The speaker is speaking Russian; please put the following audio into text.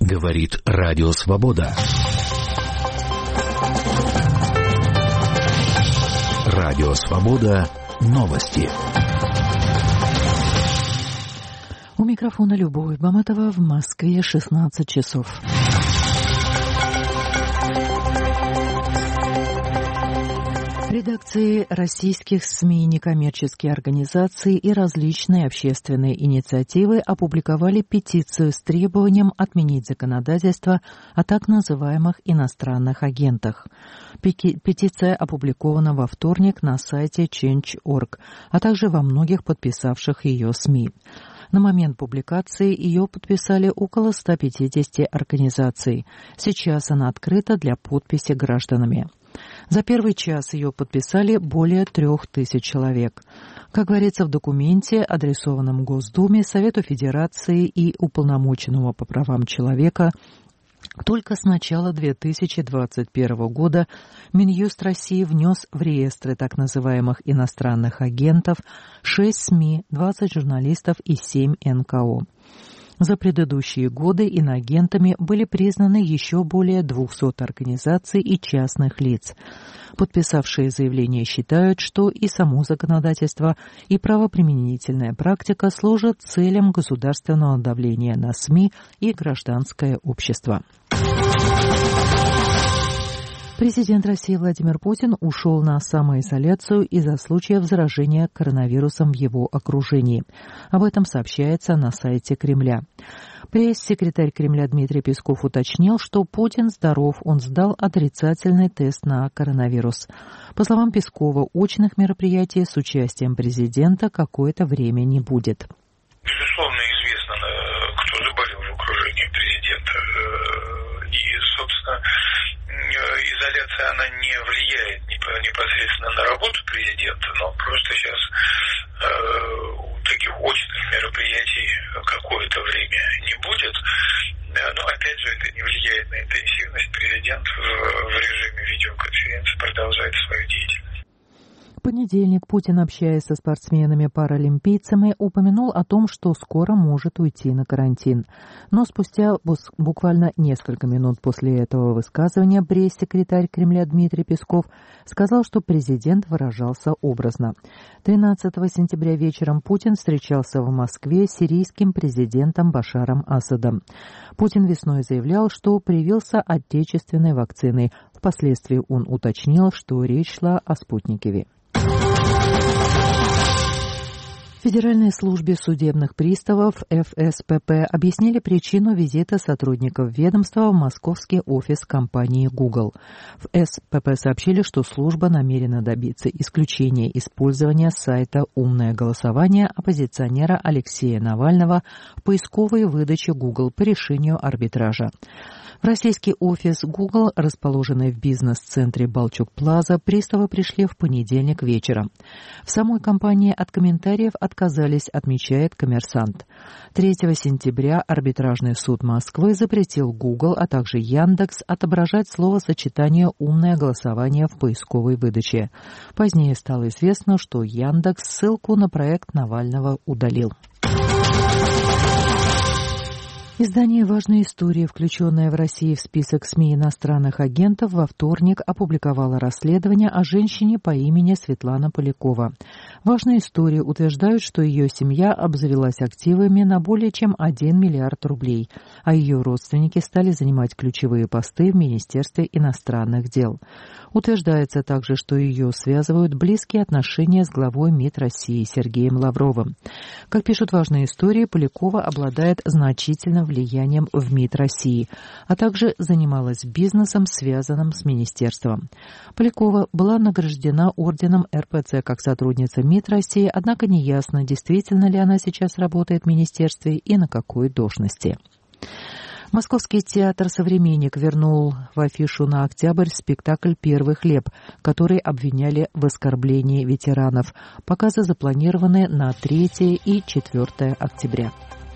Говорит Радио Свобода. Радио Свобода. Новости. У микрофона Любовь Баматова, в Москве 16 часов. Редакции российских СМИ, некоммерческие организации и различные общественные инициативы опубликовали петицию с требованием отменить законодательство о так называемых иностранных агентах. Петиция опубликована во вторник на сайте Change.org, а также во многих подписавших ее СМИ. На момент публикации ее подписали около 150 организаций. Сейчас она открыта для подписи гражданами. За первый час ее подписали более 3000 человек. Как говорится в документе, адресованном Госдуме, Совету Федерации и Уполномоченному по правам человека, только с начала 2021 года Минюст России внес в реестры так называемых иностранных агентов 6 СМИ, 20 журналистов и 7 НКО. За предыдущие годы иноагентами были признаны еще более 200 организаций и частных лиц. Подписавшие заявление считают, что и само законодательство, и правоприменительная практика служат целям государственного давления на СМИ и гражданское общество. Президент России Владимир Путин ушел на самоизоляцию из-за случаев заражения коронавирусом в его окружении. Об этом сообщается на сайте Кремля. Пресс-секретарь Кремля Дмитрий Песков уточнил, что Путин здоров, он сдал отрицательный тест на коронавирус. По словам Пескова, очных мероприятий с участием президента какое-то время не будет. Безусловно, известно, кто заболел в окружении президента. И, собственно, изоляция, она не влияет непосредственно на работу президента, но просто сейчас таких очных мероприятий какое-то время не будет. Но, опять же, это не влияет на интенсивность. Президент в режиме видеоконференции продолжает свою деятельность. В понедельник Путин, общаясь со спортсменами-паралимпийцами, упомянул о том, что скоро может уйти на карантин. Но спустя буквально несколько минут после этого высказывания пресс-секретарь Кремля Дмитрий Песков сказал, что президент выражался образно. 13 сентября вечером Путин встречался в Москве с сирийским президентом Башаром Асадом. Путин весной заявлял, что привился отечественной вакциной. Впоследствии он уточнил, что речь шла о «Спутнике Ви». В Федеральной службе судебных приставов ФСПП объяснили причину визита сотрудников ведомства в московский офис компании Google. В ФСПП сообщили, что служба намерена добиться исключения использования сайта «Умное голосование» оппозиционера Алексея Навального в поисковой выдаче Google по решению арбитража. В российский офис Google, расположенный в бизнес-центре Балчук-Плаза, приставы пришли в понедельник вечером. В самой компании от комментариев отказались, отмечает «Коммерсант». 3 сентября арбитражный суд Москвы запретил Google, а также Яндекс отображать словосочетание «умное голосование» в поисковой выдаче. Позднее стало известно, что Яндекс ссылку на проект Навального удалил. Издание «Важные истории», включенное в России в список СМИ иностранных агентов, во вторник опубликовало расследование о женщине по имени Светлана Полякова. «Важные истории» утверждают, что ее семья обзавелась активами на более чем 1 миллиард рублей, а ее родственники стали занимать ключевые посты в Министерстве иностранных дел. Утверждается также, что ее связывают близкие отношения с главой МИД России Сергеем Лавровым. Как пишут «Важные истории», Полякова обладает значительным влиянием в МИД России, а также занималась бизнесом, связанным с министерством. Полякова была награждена орденом РПЦ как сотрудница МИД России, однако неясно, действительно ли она сейчас работает в министерстве и на какой должности. Московский театр «Современник» вернул в афишу на октябрь спектакль «Первый хлеб», который обвиняли в оскорблении ветеранов. Показы запланированы на 3 и 4 октября.